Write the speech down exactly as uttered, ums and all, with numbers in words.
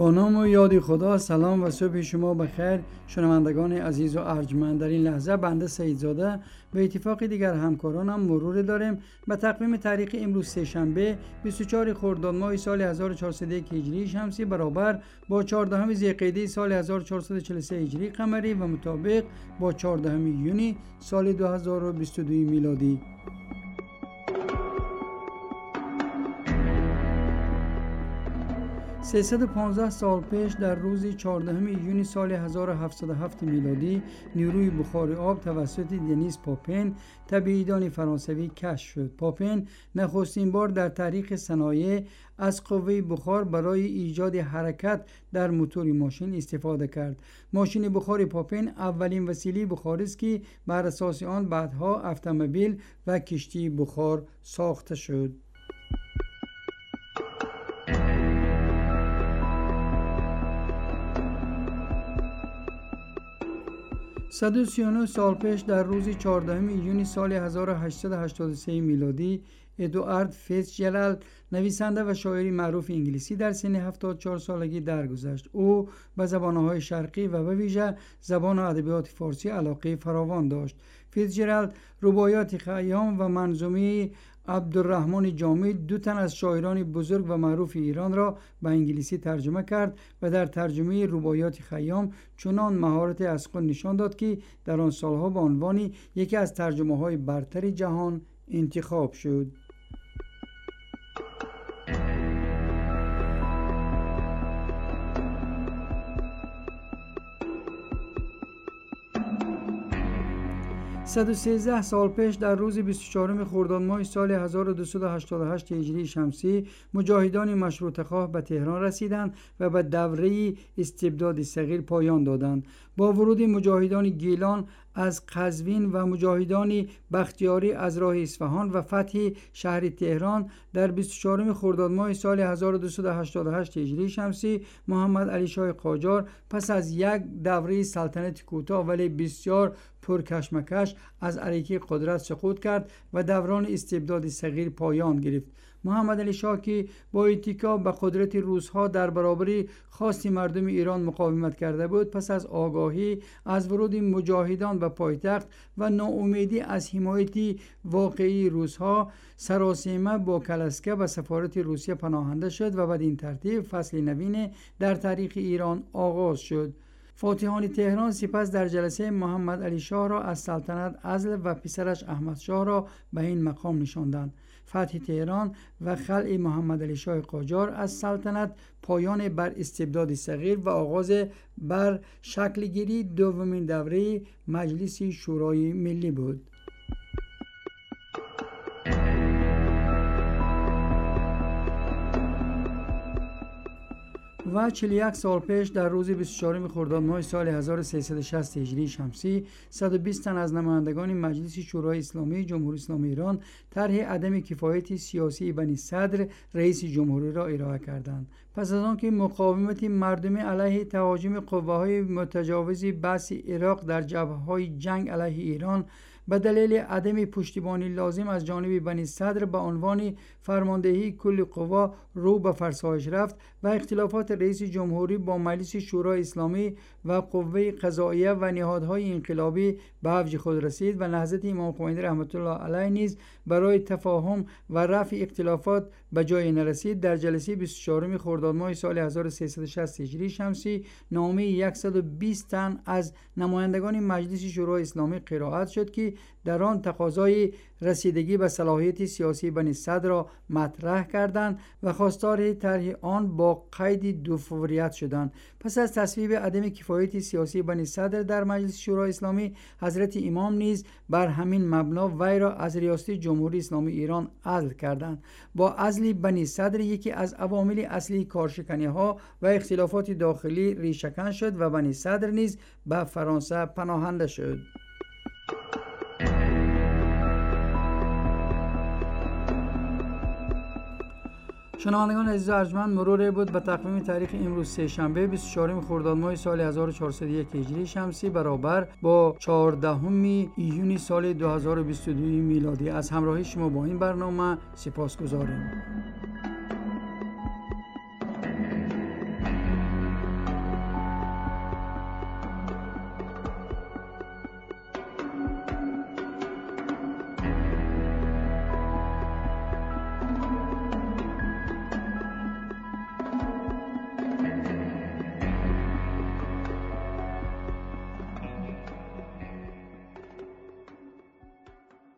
با نام و یاد خدا. سلام و صبح شما بخیر شنوندگان عزیز و ارجمند. در این لحظه بنده سیدزاده به اتفاق دیگر همکارانم مرور داریم به تقویم تاریخ امروز سه شنبه بیست و چهار خرداد ماه سال هزار و چهارصد و یک هجری شمسی برابر با چهاردهم ذی‌قعده سال هزار و چهارصد و چهل و سه هجری قمری و مطابق با چهاردهم یونی سال دو هزار و بیست و دو میلادی. سیصد و پانزده سال پیش در روز چهاردهم یونی سال هزار و هفتصد و هفت میلادی نیروی بخار آب توسط دنیس پاپین طبیعیدان فرانسوی کشف شد. پاپین نخستین بار در تاریخ صنایع از قوه بخار برای ایجاد حرکت در موتور ماشین استفاده کرد. ماشین بخار پاپین اولین وسیله بخاری است که بر اساس آن بعدها اتومبیل و کشتی بخار ساخته شد. صد و سی و نه سال پیش در روز چهاردهم یونی سال هزار و هشتصد و هشتاد و سه میلادی ادوارد فیتزجرالد نویسنده و شاعری معروف انگلیسی در سن هفتاد و چهار سالگی درگذشت. او به زبان‌های شرقی و به ویژه زبان و ادبیات فارسی علاقه فراوان داشت. فیتزجرالد رباعیات خیام و منظومه عبدالرحمن جامی دو تن از شاعران بزرگ و معروف ایران را به انگلیسی ترجمه کرد و در ترجمه رباعیات خیام چنان مهارت از خود نشان داد که در آن سالها به عنوان یکی از ترجمه‌های برتر جهان انتخاب شد. صد و سیزده سال پیش در روز بیست و چهارم خرداد ماه سال هزار و دویست و هشتاد و هشت هجری شمسی مجاهدان مشروطه‌خواه به تهران رسیدند و به دوره استبداد صغیر پایان دادند. با ورود مجاهدان گیلان از قزوین و مجاهدان بختیاری از راه اصفهان و فتح شهر تهران در بیست و چهارم خرداد ماه سال هزار و دویست و هشتاد و هشت هجری شمسی محمد علی شاه قاجار پس از یک دوره سلطنت کوتاه ولی بسیار پرکشمکش از عریکه قدرت سقوط کرد و دوران استبداد صغیر پایان گرفت. محمد علی شاه که با اتکا به قدرت روس‌ها در برابر خواست مردم ایران مقاومت کرده بود، پس از آگاهی از ورود مجاهدان به پایتخت و ناامیدی از حمایت واقعی روس‌ها سراسیمه با کالسکه به سفارت روسیه پناهنده شد و بدین ترتیب فصل نوین در تاریخ ایران آغاز شد. فاتحان تهران سپس در جلسه محمد علی شاه را از سلطنت عزل و پسرش احمد شاه را به این مقام نشاندند. فتح تهران و خلع محمد علی شاه قاجار از سلطنت پایان بر استبداد صغیر و آغاز بر شکل گیری دومین دوره مجلس شورای ملی بود. و چهل و یک سال پیش در روز بیست و چهارم خرداد ماه سال هزار و سیصد و شصت هجری شمسی صد و بیست تن از نمایندگان مجلس شورای اسلامی جمهوری اسلامی ایران طرح عدم کفایت سیاسی بنی صدر رئیس جمهوری را ارائه کردند. پس از آنکه مقاومت مردمی علیه تهاجم قوه‌های متجاوز بحث عراق در جبهه‌های جنگ علیه ایران به دلیل عدم پشتیبانی لازم از جانب بنی صدر به عنوان فرماندهی کل قوا رو به فرسایش رفت و اختلافات رئیس جمهوری با مجلس شورای اسلامی و قوه قضاییه و نهادهای انقلابی به اوج خود رسید و نهضت امام خمینی رحمت الله علیه نیز برای تفاهم و رفع اختلافات به جای نرسید. در جلسه بیست و چهارم خرداد ماه سال هزار و سیصد و شصت هجری شمسی نامه صد و بیست تن از نمایندگان مجلس شورای اسلامی قرائت شد که در آن تقاضای رسیدگی به صلاحیت سیاسی بنی صدر را مطرح کردند و خواستار طرح آن با قید دو فوریت شدند. پس از تصویب عدم کفایت سیاسی بنی صدر در مجلس شورای اسلامی، حضرت امام نیز بر همین مبنا وی را از ریاست جمهوری اسلامی ایران عزل کردند. با عزل بنی صدر یکی از عوامل اصلی کارشکنی ها و اختلافات داخلی ریشه‌کن شد و بنی صدر نیز به فرانسه پناهنده شد. شنوندگان عزیز و ارجمند، مرور بود به تقویم تاریخ امروز سه شنبه بیست و چهارم خرداد ماه سال هزار و چهارصد و یک هجری شمسی برابر با چهاردهم ایونی سال دو هزار و بیست و دو میلادی. از همراهی شما با این برنامه سپاسگزاریم.